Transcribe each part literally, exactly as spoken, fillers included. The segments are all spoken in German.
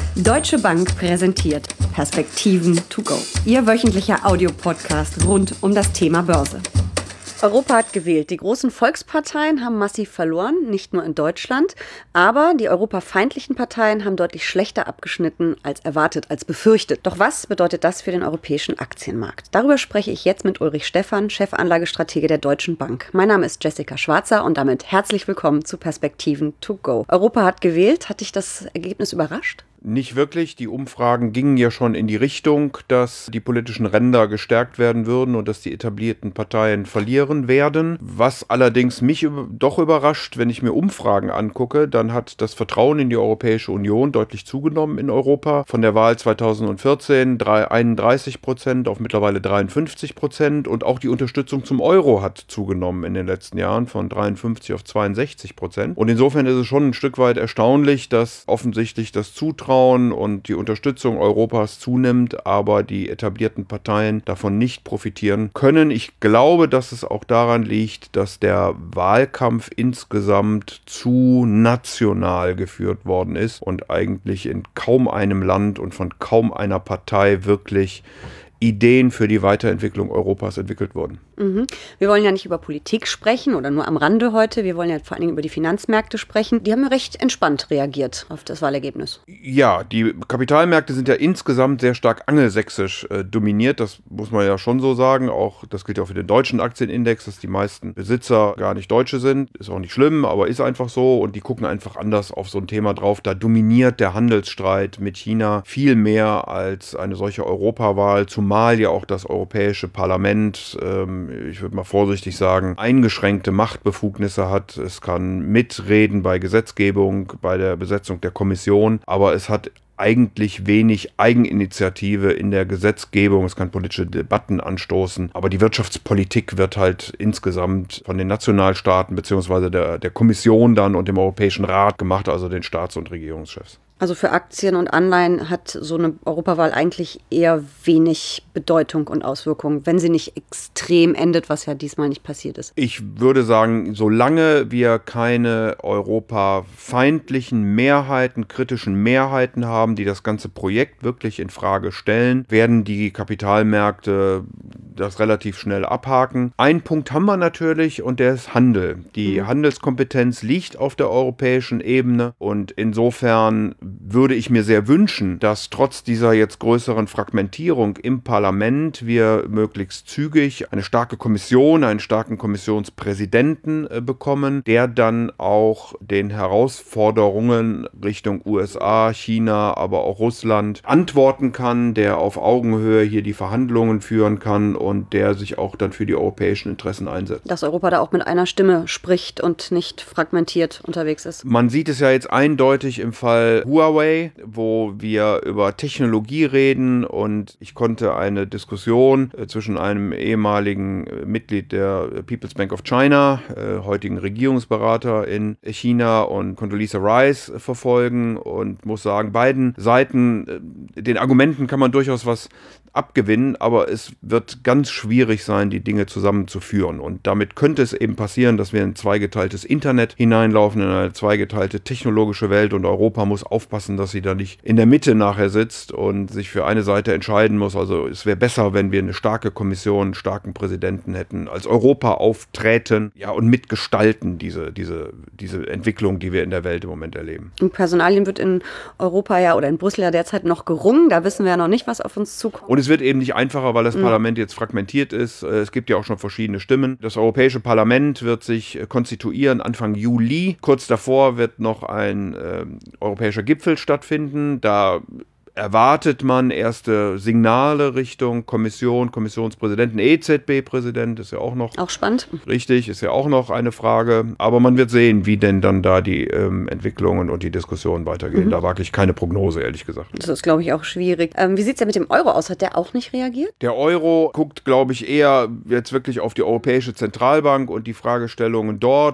Deutsche Bank präsentiert Perspektiven to go. Ihr wöchentlicher Audiopodcast rund um das Thema Börse. Europa hat gewählt. Die großen Volksparteien haben massiv verloren, nicht nur in Deutschland. Aber die europafeindlichen Parteien haben deutlich schlechter abgeschnitten als erwartet, als befürchtet. Doch was bedeutet das für den europäischen Aktienmarkt? Darüber spreche ich jetzt mit Ulrich Stephan, Chefanlagestratege der Deutschen Bank. Mein Name ist Jessica Schwarzer und damit herzlich willkommen zu Perspektiven to go. Europa hat gewählt. Hat dich das Ergebnis überrascht? Nicht wirklich. Die Umfragen gingen ja schon in die Richtung, dass die politischen Ränder gestärkt werden würden und dass die etablierten Parteien verlieren werden. Was allerdings mich doch überrascht, wenn ich mir Umfragen angucke, dann hat das Vertrauen in die Europäische Union deutlich zugenommen in Europa. Von der Wahl zweitausendvierzehn einunddreißig Prozent auf mittlerweile dreiundfünfzig Prozent und auch die Unterstützung zum Euro hat zugenommen in den letzten Jahren von dreiundfünfzig auf zweiundsechzig Prozent. Und insofern ist es schon ein Stück weit erstaunlich, dass offensichtlich das Zutrauen und die Unterstützung Europas zunimmt, aber die etablierten Parteien davon nicht profitieren können. Ich glaube, dass es auch daran liegt, dass der Wahlkampf insgesamt zu national geführt worden ist und eigentlich in kaum einem Land und von kaum einer Partei wirklich Ideen für die Weiterentwicklung Europas entwickelt wurden. Mhm. Wir wollen ja nicht über Politik sprechen oder nur am Rande heute. Wir wollen ja vor allen Dingen über die Finanzmärkte sprechen. Die haben ja recht entspannt reagiert auf das Wahlergebnis. Ja, die Kapitalmärkte sind ja insgesamt sehr stark angelsächsisch äh, dominiert. Das muss man ja schon so sagen. Auch das gilt ja auch für den deutschen Aktienindex, dass die meisten Besitzer gar nicht Deutsche sind. Ist auch nicht schlimm, aber ist einfach so. Und die gucken einfach anders auf so ein Thema drauf. Da dominiert der Handelsstreit mit China viel mehr als eine solche Europawahl. Zumal ja auch das Europäische Parlament, ähm, ich würde mal vorsichtig sagen, eingeschränkte Machtbefugnisse hat. Es kann mitreden bei Gesetzgebung, bei der Besetzung der Kommission, aber es hat eigentlich wenig Eigeninitiative in der Gesetzgebung. Es kann politische Debatten anstoßen, aber die Wirtschaftspolitik wird halt insgesamt von den Nationalstaaten bzw. der, der Kommission dann und dem Europäischen Rat gemacht, also den Staats- und Regierungschefs. Also für Aktien und Anleihen hat so eine Europawahl eigentlich eher wenig Bedeutung und Auswirkungen, wenn sie nicht extrem endet, was ja diesmal nicht passiert ist. Ich würde sagen, solange wir keine europafeindlichen Mehrheiten, kritischen Mehrheiten haben, die das ganze Projekt wirklich in Frage stellen, werden die Kapitalmärkte das relativ schnell abhaken. Einen Punkt haben wir natürlich und der ist Handel. Die mhm. Handelskompetenz liegt auf der europäischen Ebene und insofern würde ich mir sehr wünschen, dass trotz dieser jetzt größeren Fragmentierung im Parlament wir möglichst zügig eine starke Kommission, einen starken Kommissionspräsidenten äh, bekommen, der dann auch den Herausforderungen Richtung U S A, China, aber auch Russland antworten kann, der auf Augenhöhe hier die Verhandlungen führen kann und der sich auch dann für die europäischen Interessen einsetzt. Dass Europa da auch mit einer Stimme spricht und nicht fragmentiert unterwegs ist. Man sieht es ja jetzt eindeutig im Fall Huawei, wo wir über Technologie reden und ich konnte eine Diskussion äh, zwischen einem ehemaligen äh, Mitglied der People's Bank of China, äh, heutigen Regierungsberater in China und Condoleezza Rice äh, verfolgen und muss sagen, beiden Seiten, äh, den Argumenten kann man durchaus was abgewinnen, aber es wird ganz schwierig sein, die Dinge zusammenzuführen. Und damit könnte es eben passieren, dass wir in ein zweigeteiltes Internet hineinlaufen, in eine zweigeteilte technologische Welt und Europa muss aufpassen, dass sie da nicht in der Mitte nachher sitzt und sich für eine Seite entscheiden muss. Also es wäre besser, wenn wir eine starke Kommission, einen starken Präsidenten hätten, als Europa auftreten, ja, und mitgestalten diese, diese, diese Entwicklung, die wir in der Welt im Moment erleben. Im Personalien wird in Europa ja oder in Brüssel ja derzeit noch gerungen. Da wissen wir ja noch nicht, was auf uns zukommt. Und es wird eben nicht einfacher, weil das mhm. Parlament jetzt fragmentiert ist. Es gibt ja auch schon verschiedene Stimmen. Das Europäische Parlament wird sich konstituieren Anfang Juli. Kurz davor wird noch ein äh, europäischer Gipfel stattfinden. Da erwartet man erste Signale Richtung Kommission, Kommissionspräsidenten, E Z B-Präsident, ist ja auch noch. Auch spannend. Richtig, ist ja auch noch eine Frage. Aber man wird sehen, wie denn dann da die ähm, Entwicklungen und die Diskussionen weitergehen. Mhm. Da wage ich keine Prognose, ehrlich gesagt. Das ist, glaube ich, auch schwierig. Ähm, wie sieht es denn mit dem Euro aus? Hat der auch nicht reagiert? Der Euro guckt, glaube ich, eher jetzt wirklich auf die Europäische Zentralbank und die Fragestellungen dort. Ich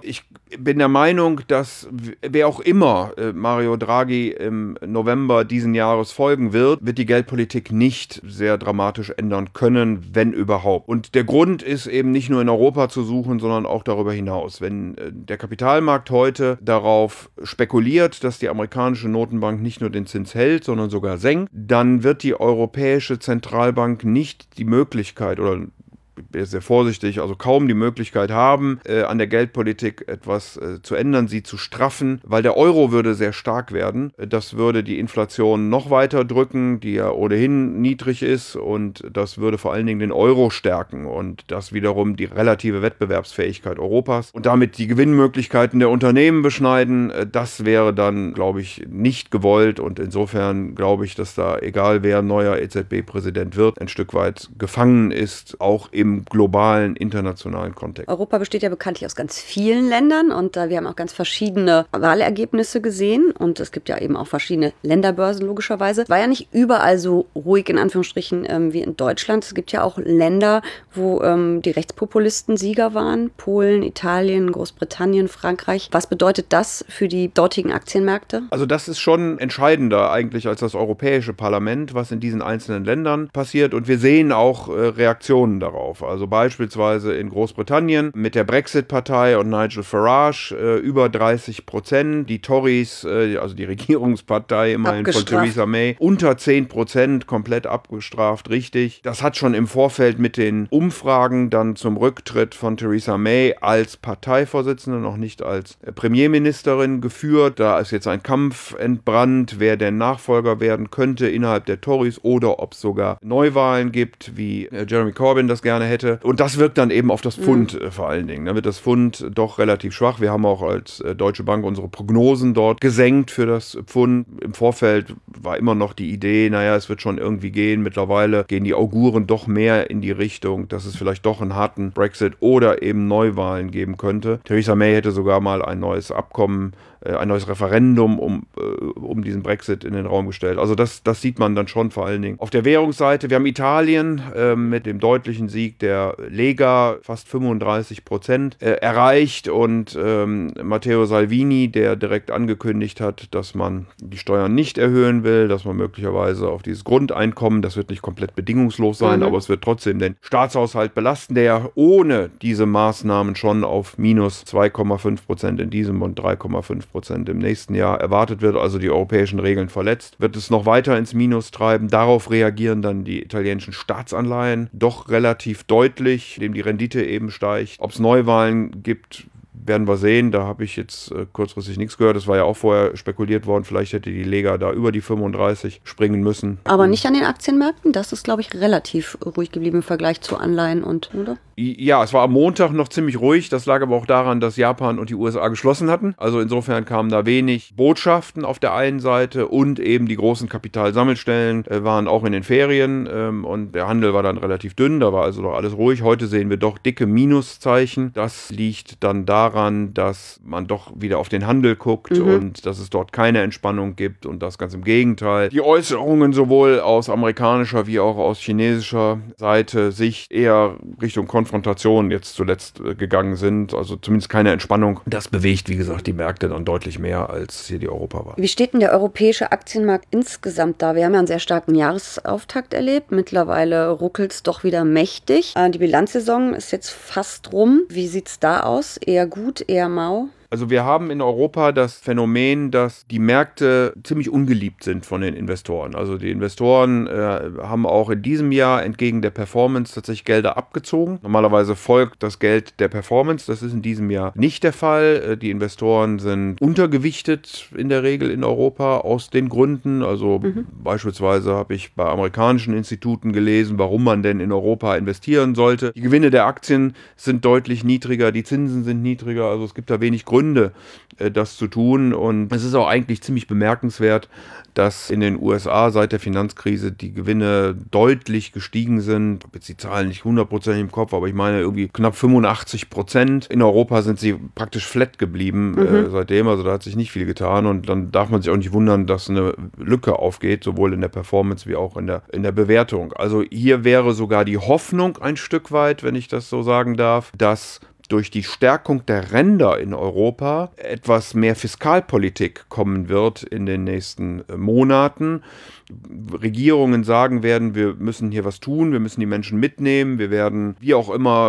bin der Meinung, dass wer auch immer äh, Mario Draghi im November diesen Jahres folgen wird, wird die Geldpolitik nicht sehr dramatisch ändern können, wenn überhaupt. Und der Grund ist eben nicht nur in Europa zu suchen, sondern auch darüber hinaus. Wenn äh, der Kapitalmarkt heute darauf spekuliert, dass die amerikanische Notenbank nicht nur den Zins hält, sondern sogar senkt, dann wird die Europäische Zentralbank nicht die Möglichkeit oder ich bin sehr vorsichtig, also kaum die Möglichkeit haben, äh, an der Geldpolitik etwas äh, zu ändern, sie zu straffen, weil der Euro würde sehr stark werden. Das würde die Inflation noch weiter drücken, die ja ohnehin niedrig ist, und das würde vor allen Dingen den Euro stärken und das wiederum die relative Wettbewerbsfähigkeit Europas und damit die Gewinnmöglichkeiten der Unternehmen beschneiden. Das wäre dann, glaube ich, nicht gewollt, und insofern glaube ich, dass da, egal wer neuer E Z B-Präsident wird, ein Stück weit gefangen ist, auch im im globalen, internationalen Kontext. Europa besteht ja bekanntlich aus ganz vielen Ländern, und äh, wir haben auch ganz verschiedene Wahlergebnisse gesehen, und es gibt ja eben auch verschiedene Länderbörsen logischerweise. Es war ja nicht überall so ruhig in Anführungsstrichen ähm, wie in Deutschland. Es gibt ja auch Länder, wo ähm, die Rechtspopulisten Sieger waren. Polen, Italien, Großbritannien, Frankreich. Was bedeutet das für die dortigen Aktienmärkte? Also das ist schon entscheidender eigentlich als das Europäische Parlament, was in diesen einzelnen Ländern passiert, und wir sehen auch äh, Reaktionen darauf. Also beispielsweise in Großbritannien mit der Brexit-Partei und Nigel Farage äh, über dreißig Prozent. Die Tories, äh, also die Regierungspartei immerhin von Theresa May, unter zehn Prozent, komplett abgestraft, richtig. Das hat schon im Vorfeld mit den Umfragen dann zum Rücktritt von Theresa May als Parteivorsitzende, noch nicht als äh, Premierministerin geführt. Da ist jetzt ein Kampf entbrannt, wer der Nachfolger werden könnte innerhalb der Tories oder ob es sogar Neuwahlen gibt, wie äh, Jeremy Corbyn das gerne hätte. Und das wirkt dann eben auf das Pfund mhm. äh, vor allen Dingen. Da wird das Pfund doch relativ schwach. Wir haben auch als äh, Deutsche Bank unsere Prognosen dort gesenkt für das Pfund. Im Vorfeld war immer noch die Idee, naja, es wird schon irgendwie gehen. Mittlerweile gehen die Auguren doch mehr in die Richtung, dass es vielleicht doch einen harten Brexit oder eben Neuwahlen geben könnte. Theresa May hätte sogar mal ein neues Abkommen, ein neues Referendum um, um diesen Brexit in den Raum gestellt. Also das, das sieht man dann schon vor allen Dingen. Auf der Währungsseite, wir haben Italien äh, mit dem deutlichen Sieg der Lega, fast fünfunddreißig Prozent äh, erreicht, und ähm, Matteo Salvini, der direkt angekündigt hat, dass man die Steuern nicht erhöhen will, dass man möglicherweise auf dieses Grundeinkommen, das wird nicht komplett bedingungslos sein, mhm. aber es wird trotzdem den Staatshaushalt belasten, der ohne diese Maßnahmen schon auf minus zwei Komma fünf Prozent in diesem und drei Komma fünf Prozent im nächsten Jahr erwartet wird, also die europäischen Regeln verletzt, wird es noch weiter ins Minus treiben. Darauf reagieren dann die italienischen Staatsanleihen doch relativ deutlich, indem die Rendite eben steigt. Ob es Neuwahlen gibt, werden wir sehen. Da habe ich jetzt äh, kurzfristig nichts gehört. Es war ja auch vorher spekuliert worden, vielleicht hätte die Lega da über die fünfunddreißig springen müssen. Aber nicht an den Aktienmärkten? Das ist, glaube ich, relativ ruhig geblieben im Vergleich zu Anleihen und, oder? Ja, es war am Montag noch ziemlich ruhig. Das lag aber auch daran, dass Japan und die U S A geschlossen hatten. Also insofern kamen da wenig Botschaften auf der einen Seite, und eben die großen Kapitalsammelstellen äh, waren auch in den Ferien, ähm, und der Handel war dann relativ dünn. Da war also doch alles ruhig. Heute sehen wir doch dicke Minuszeichen. Das liegt dann daran, dass man doch wieder auf den Handel guckt mhm. und dass es dort keine Entspannung gibt, und das ganz im Gegenteil. Die Äußerungen sowohl aus amerikanischer wie auch aus chinesischer Seite sich eher Richtung Konfrontation jetzt zuletzt äh, gegangen sind, also zumindest keine Entspannung. Das bewegt, wie gesagt, die Märkte dann deutlich mehr, als hier die Europa war. Wie steht denn der europäische Aktienmarkt insgesamt da? Wir haben ja einen sehr starken Jahresauftakt erlebt. Mittlerweile ruckelt es doch wieder mächtig. Äh, die Bilanzsaison ist jetzt fast rum. Wie sieht es da aus? Eher gut, eher mau? Also wir haben in Europa das Phänomen, dass die Märkte ziemlich ungeliebt sind von den Investoren. Also die Investoren äh, haben auch in diesem Jahr entgegen der Performance tatsächlich Gelder abgezogen. Normalerweise folgt das Geld der Performance. Das ist in diesem Jahr nicht der Fall. Die Investoren sind untergewichtet in der Regel in Europa aus den Gründen. Also mhm. beispielsweise habe ich bei amerikanischen Instituten gelesen, warum man denn in Europa investieren sollte. Die Gewinne der Aktien sind deutlich niedriger, die Zinsen sind niedriger. Also es gibt da wenig Gründe, Gründe, das zu tun. Und es ist auch eigentlich ziemlich bemerkenswert, dass in den U S A seit der Finanzkrise die Gewinne deutlich gestiegen sind. Ich habe jetzt die Zahlen nicht hundert Prozent im Kopf, aber ich meine irgendwie knapp fünfundachtzig Prozent. In Europa sind sie praktisch flat geblieben mhm. äh, seitdem, also da hat sich nicht viel getan, und dann darf man sich auch nicht wundern, dass eine Lücke aufgeht, sowohl in der Performance wie auch in der, in der Bewertung. Also hier wäre sogar die Hoffnung ein Stück weit, wenn ich das so sagen darf, dass durch die Stärkung der Ränder in Europa etwas mehr Fiskalpolitik kommen wird in den nächsten Monaten. Regierungen sagen werden, wir müssen hier was tun, wir müssen die Menschen mitnehmen, wir werden wie auch immer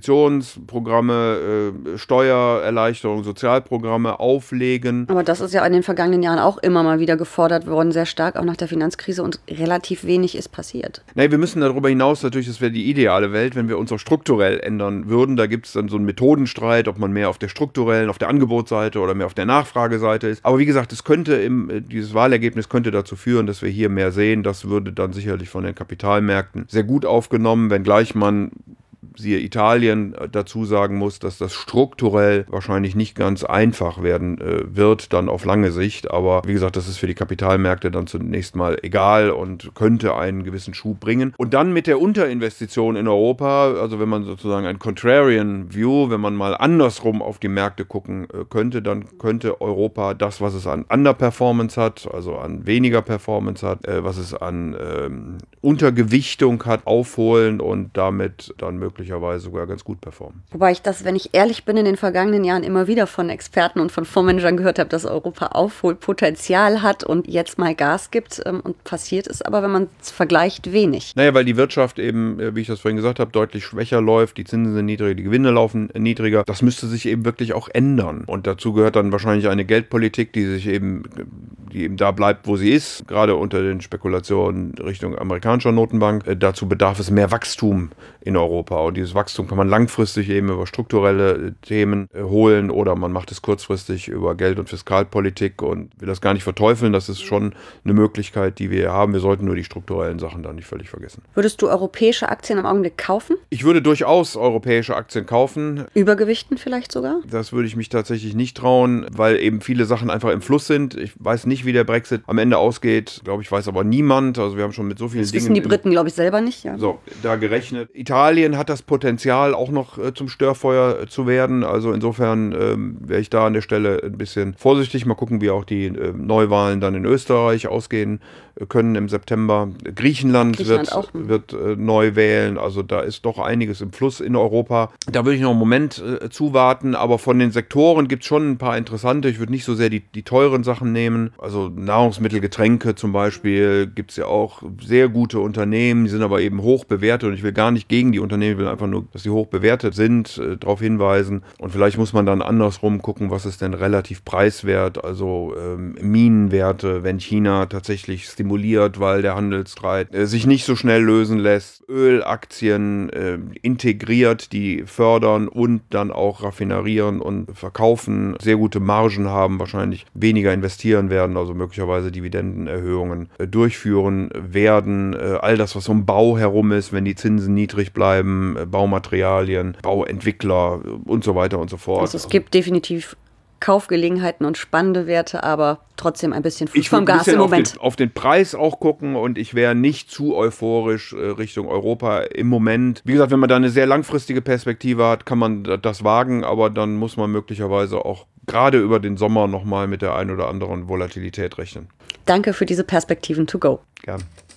Investitionsprogramme, äh, Steuererleichterungen, Sozialprogramme auflegen. Aber das ist ja in den vergangenen Jahren auch immer mal wieder gefordert worden, sehr stark, auch nach der Finanzkrise, und relativ wenig ist passiert. Nein, wir müssen darüber hinaus natürlich, das wäre die ideale Welt, wenn wir uns auch strukturell ändern würden. Da gibt es dann so einen Methodenstreit, ob man mehr auf der strukturellen, auf der Angebotsseite oder mehr auf der Nachfrageseite ist. Aber wie gesagt, es könnte im, dieses Wahlergebnis könnte dazu führen, dass wir hier mehr sehen. Das würde dann sicherlich von den Kapitalmärkten sehr gut aufgenommen, wenngleich man, siehe Italien, dazu sagen muss, dass das strukturell wahrscheinlich nicht ganz einfach werden äh, wird, dann auf lange Sicht. Aber wie gesagt, das ist für die Kapitalmärkte dann zunächst mal egal und könnte einen gewissen Schub bringen. Und dann mit der Unterinvestition in Europa, also wenn man sozusagen ein Contrarian View, wenn man mal andersrum auf die Märkte gucken äh, könnte, dann könnte Europa das, was es an Underperformance hat, also an weniger Performance hat, äh, was es an ähm, Untergewichtung hat, aufholen und damit dann möglicherweise sogar ganz gut performen. Wobei ich das, wenn ich ehrlich bin, in den vergangenen Jahren immer wieder von Experten und von Fondsmanagern gehört habe, dass Europa Aufholpotenzial hat und jetzt mal Gas gibt, ähm, und passiert ist aber, wenn man es vergleicht, wenig. Naja, weil die Wirtschaft eben, wie ich das vorhin gesagt habe, deutlich schwächer läuft, die Zinsen sind niedriger, die Gewinne laufen niedriger. Das müsste sich eben wirklich auch ändern. Und dazu gehört dann wahrscheinlich eine Geldpolitik, die sich eben, die eben da bleibt, wo sie ist, gerade unter den Spekulationen Richtung amerikanischer Notenbank. Äh, dazu bedarf es mehr Wachstum in Europa. Und dieses Wachstum kann man langfristig eben über strukturelle Themen äh, holen oder man macht es kurzfristig über Geld- und Fiskalpolitik und will das gar nicht verteufeln. Das ist schon eine Möglichkeit, die wir haben. Wir sollten nur die strukturellen Sachen da nicht völlig vergessen. Würdest du europäische Aktien im Augenblick kaufen? Ich würde durchaus europäische Aktien kaufen. Übergewichten vielleicht sogar? Das würde ich mich tatsächlich nicht trauen, weil eben viele Sachen einfach im Fluss sind. Ich weiß nicht, wie der Brexit am Ende ausgeht. Glaube ich, weiß aber niemand. Also wir haben schon mit so vielen das Dingen... Das wissen die Briten, glaube ich, selber nicht. Ja. So, da gerechnet. Italien hat das Potenzial, auch noch äh, zum Störfeuer äh, zu werden. Also insofern ähm, wäre ich da an der Stelle ein bisschen vorsichtig. Mal gucken, wie auch die äh, Neuwahlen dann in Österreich ausgehen äh, können im September. Griechenland, Griechenland wird, auch, wird äh, neu wählen. Also da ist doch einiges im Fluss in Europa. Da würde ich noch einen Moment äh, zuwarten. Aber von den Sektoren gibt es schon ein paar interessante. Ich würde nicht so sehr die, die teuren Sachen nehmen. Also Nahrungsmittel, Getränke zum Beispiel gibt es ja auch sehr gute Unternehmen. Die sind aber eben hoch bewertet. Und ich will gar nicht gegen die Unternehmen, ich will einfach nur, dass sie hoch bewertet sind, äh, darauf hinweisen. Und vielleicht muss man dann andersrum gucken, was ist denn relativ preiswert. Also ähm, Minenwerte, wenn China tatsächlich stimuliert, weil der Handelsstreit äh, sich nicht so schnell lösen lässt. Ölaktien äh, integriert, die fördern und dann auch raffinerieren und verkaufen, sehr gute Margen haben, wahrscheinlich weniger investieren werden, also möglicherweise Dividendenerhöhungen äh, durchführen werden. Äh, all das, was um Bau herum ist, wenn die Zinsen niedrig bleiben, äh, Baumaterialien, Bauentwickler äh, und so weiter und so fort. Also es gibt definitiv Kaufgelegenheiten und spannende Werte, aber trotzdem ein bisschen Fuß vom Gas im Moment. Ich würde auf den Preis auch gucken und ich wäre nicht zu euphorisch äh, Richtung Europa im Moment. Wie gesagt, wenn man da eine sehr langfristige Perspektive hat, kann man das wagen, aber dann muss man möglicherweise auch gerade über den Sommer nochmal mit der ein oder anderen Volatilität rechnen. Danke für diese Perspektiven to go. Gern.